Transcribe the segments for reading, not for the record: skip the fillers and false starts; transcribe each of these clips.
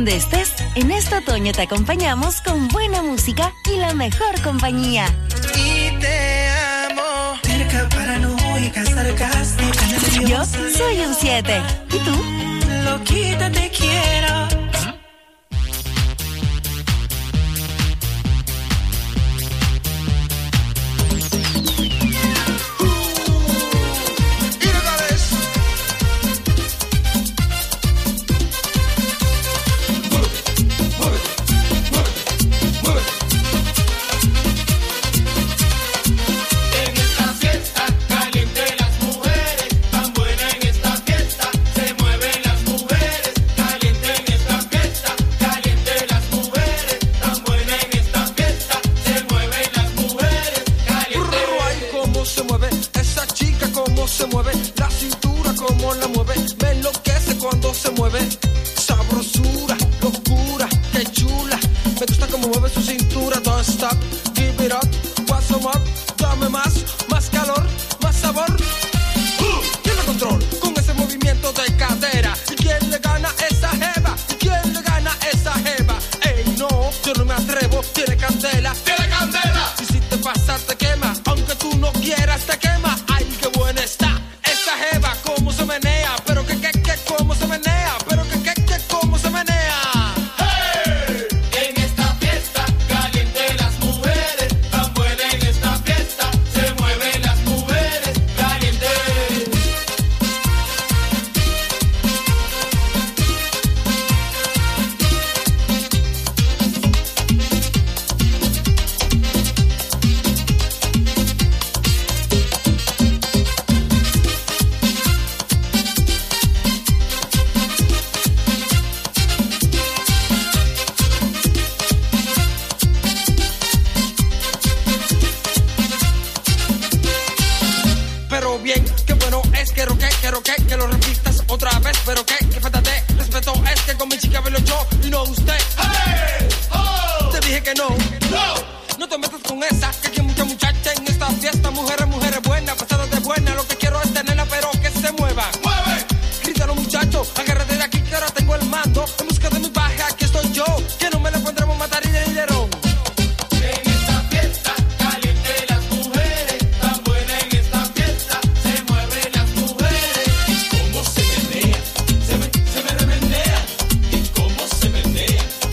donde estés, en este otoño te acompañamos con buena música y la mejor compañía. Y te amo, cerca, paranoica, sarcástica. Yo soy un 7. ¿Y tú? Loquita, te quiero.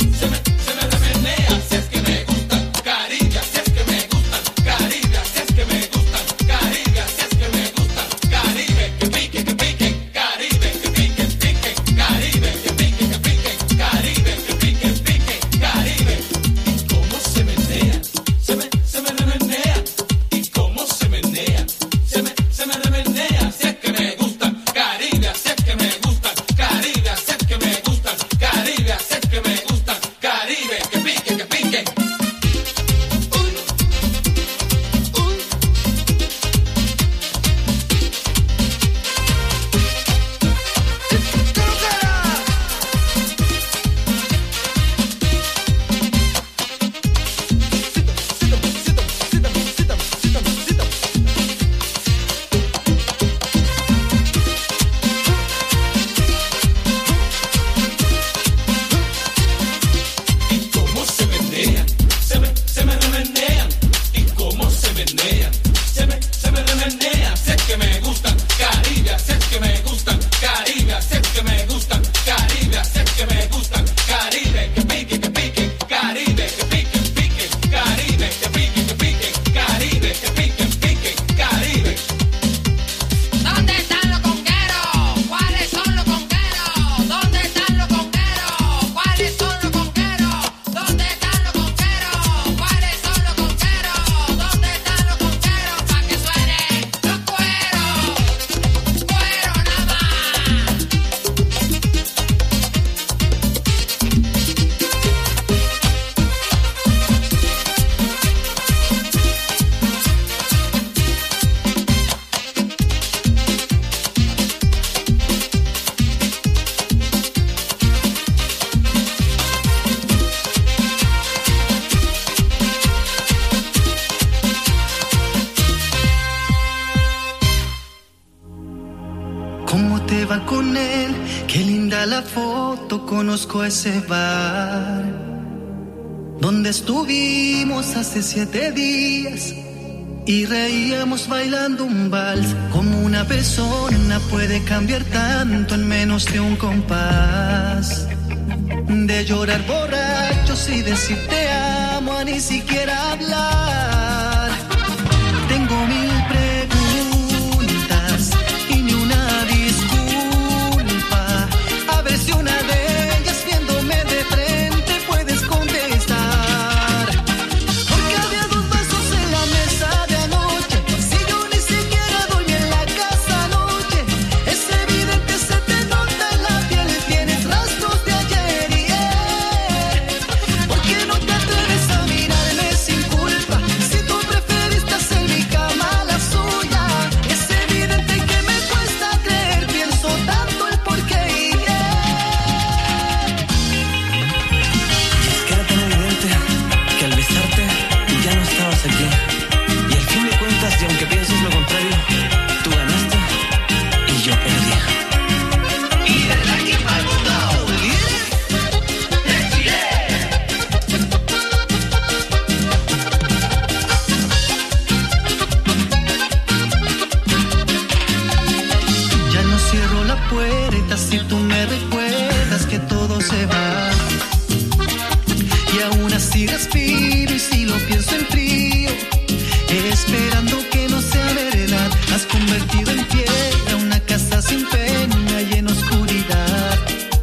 Es que me vuelva con él. Qué linda la foto, conozco ese bar donde estuvimos hace 7 días y reíamos bailando un vals. Como una persona puede cambiar tanto en menos de un compás. De llorar borrachos y decir te amo a ni siquiera hablar. Tengo 1000 preguntas y ni una disculpa. A ver si una de ellas viéndome de frente puedes contestar. Porque había 2 vasos en la mesa de anoche. Si yo ni siquiera dormí en la casa anoche. Es evidente, se te nota en la piel. Tienes rastros de ayer y ¿por qué no te atreves a mirarme sin culpa? Si tú preferiste hacer mi cama la suya. Es evidente que me cuesta creer. Pienso tanto el porqué y Es que era tan evidente que al besarte ya no estabas aquí. Y al fin de cuentas, y aunque pienses lo contrario, tú ganaste y yo perdí. Y desde aquí para el mundo, ya no cierro la puerta si tú me recuerdas que todo se va. Y aún así respiro y si lo pienso en frío, esperando que no sea verdad. Has convertido en piedra una casa sin pena y en oscuridad.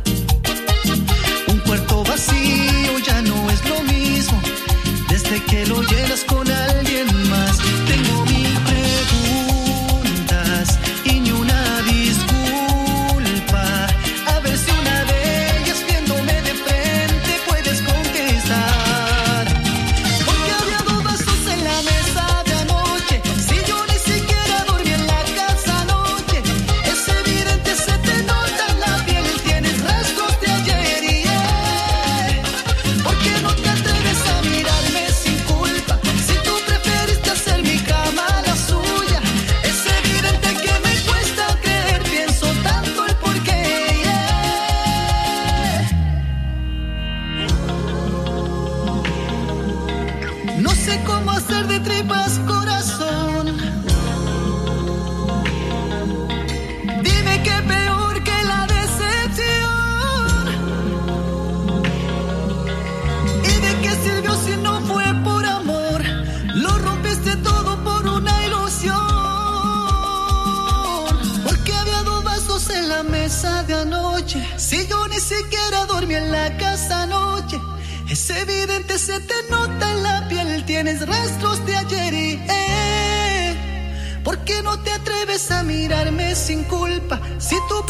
Un cuarto vacío ya no es lo mismo desde que lo llenas con alguien más. Tengo 1000 preguntas y ni una disculpa. A ver si una de ellas viéndome de frente puedes contestar. Porque había 2 vasos en la mesa de anoche. Si yo ni siquiera dormí en la casa anoche. Es evidente, se te nota en la piel. Tienes rastros de ayer y ¿por qué no te atreves a mirarme sin culpa? Si tú preferiste hacer mi cama la suya. Es evidente que me cuesta creer. Pienso tanto el porqué. No sé cómo hacer de tripas corazón. Dime qué peor que la decepción. ¿Y de qué sirvió si no fue por amor? Lo rompiste todo por una ilusión. Porque había 2 vasos en la mesa de anoche. Si yo ni siquiera dormí en la casa anoche. Es evidente, se te nota en la piel. Tienes rastros de ayer y ¿por qué no te atreves a mirarme sin culpa? Si tú